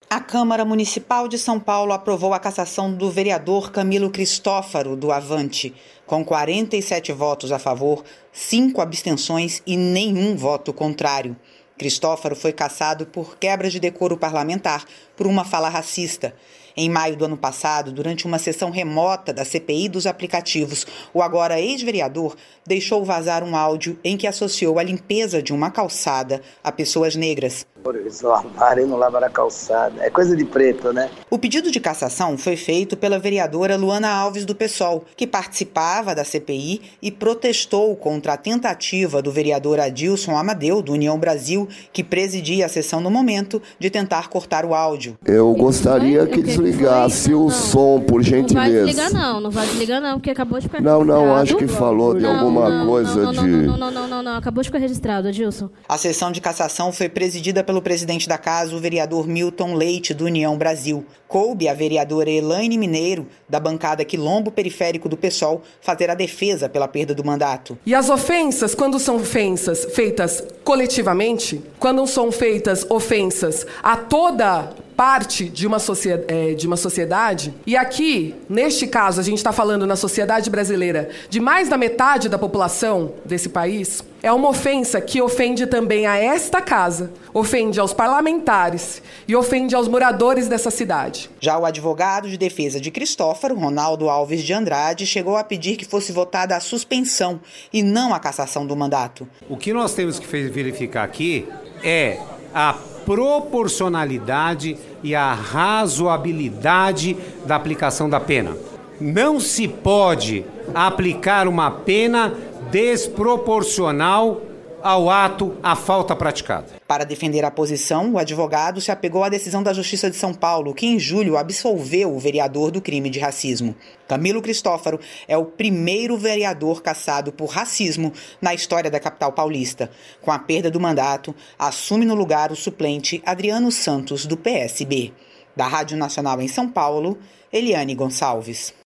A Câmara Municipal de São Paulo aprovou a cassação do vereador Camilo Cristófaro, do Avante, com 47 votos a favor, 5 abstenções e nenhum voto contrário. Cristófaro foi cassado por quebra de decoro parlamentar por uma fala racista. Em maio do ano passado, durante uma sessão remota da CPI dos aplicativos, o agora ex-vereador deixou vazar um áudio em que associou a limpeza de uma calçada a pessoas negras. Eles lavaram e não lavaram a calçada. É coisa de preto, né? O pedido de cassação foi feito pela vereadora Luana Alves do PSOL, que participava da CPI e protestou contra a tentativa do vereador Adilson Amadeu, do União Brasil, que presidia a sessão no momento, de tentar cortar o áudio. Eu gostaria que desligasse o som, por gentileza. Não vai desligar não, porque acabou de ficar registrado. Não, acho que falou de alguma coisa de... Não, acabou de ficar registrado, Adilson. A sessão de cassação foi presidida pelo presidente da casa, o vereador Milton Leite, do União Brasil. Coube à vereadora Elaine Mineiro, da bancada Quilombo Periférico do PSOL, fazer a defesa pela perda do mandato. E as ofensas, quando são ofensas feitas coletivamente, quando são feitas ofensas a toda parte de uma sociedade, e aqui, neste caso, a gente está falando na sociedade brasileira de mais da metade da população desse país, é uma ofensa que ofende também a esta casa, ofende aos parlamentares e ofende aos moradores dessa cidade. Já o advogado de defesa de Cristófaro, Ronaldo Alves de Andrade, chegou a pedir que fosse votada a suspensão e não a cassação do mandato. O que nós temos que verificar aqui é a proporcionalidade e a razoabilidade da aplicação da pena. Não se pode aplicar uma pena desproporcional ao ato, à falta praticada. Para defender a posição, o advogado se apegou à decisão da Justiça de São Paulo, que em julho absolveu o vereador do crime de racismo. Camilo Cristófaro é o primeiro vereador cassado por racismo na história da capital paulista. Com a perda do mandato, assume no lugar o suplente Adriano Santos, do PSB. Da Rádio Nacional em São Paulo, Eliane Gonçalves.